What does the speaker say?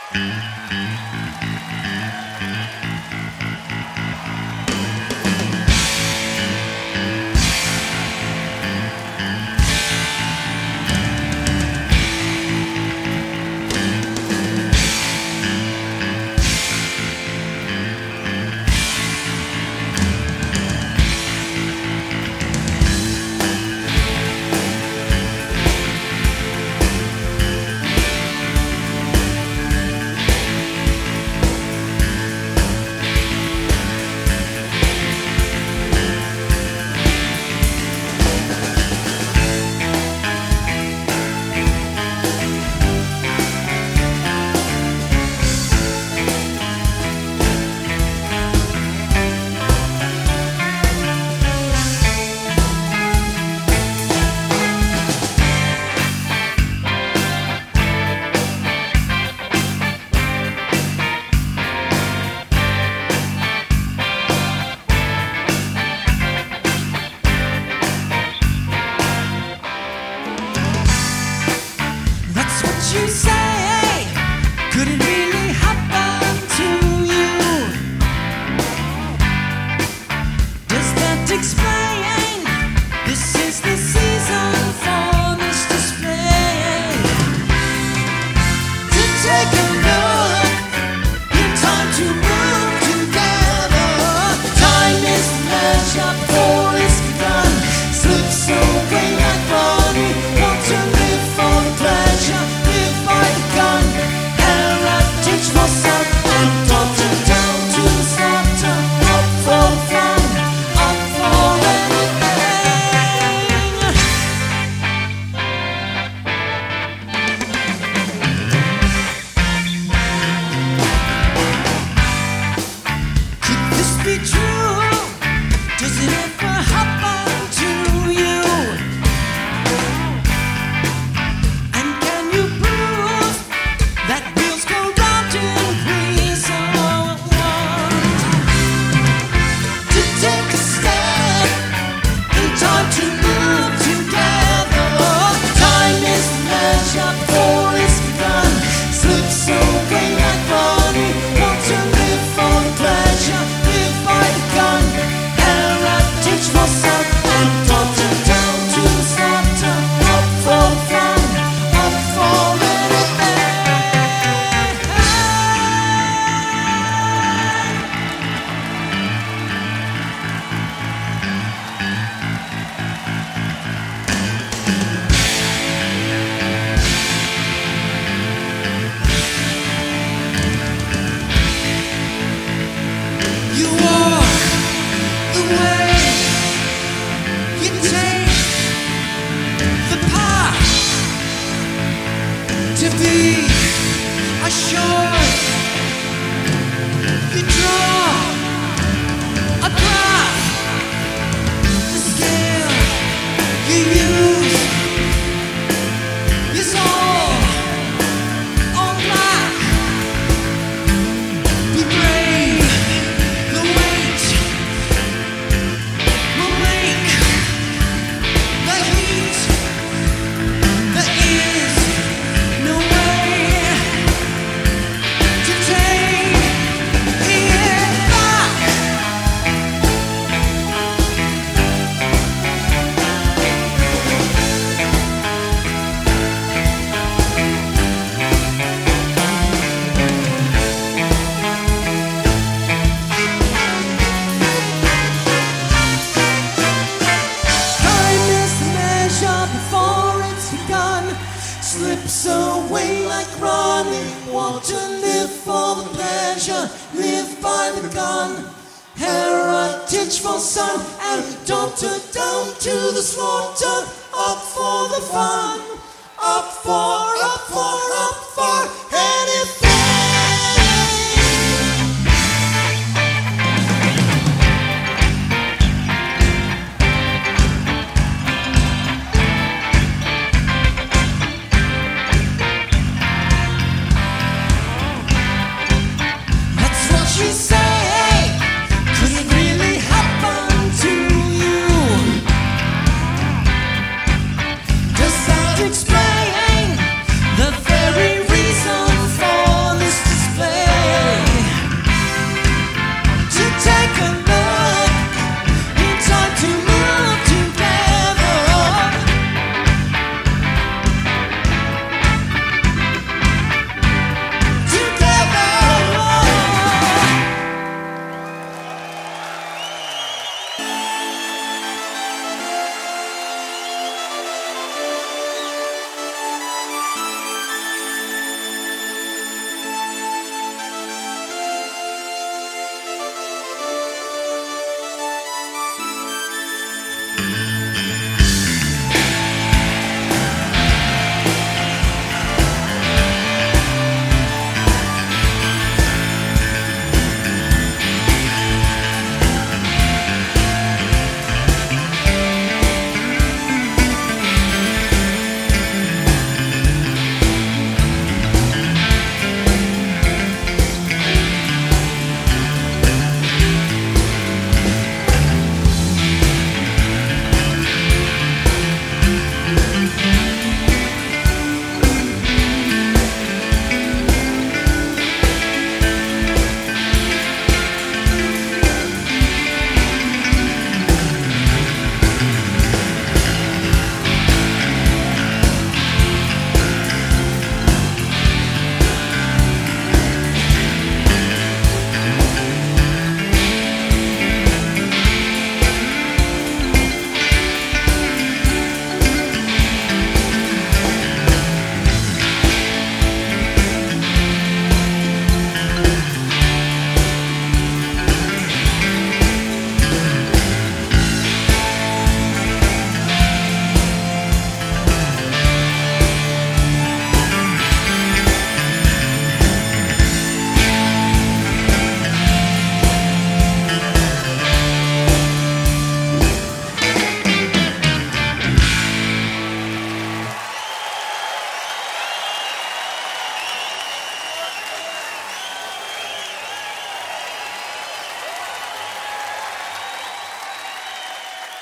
You say could it really happen to you? Does that explain this is the season for this display? To take a look in time to move together. Time is measured before it's begun. Slips away like money. Want to live for the pleasure. To be assured, you draw a graph, the scale you use is all black. Be brave, the weight will make the heat. There is no way to take it back. Time is measured before it's begun. Slips away like running. Want to live for the pleasure, live by the gun. Heritage for son and daughter, down to the slaughter. Up for the fun, up for, heading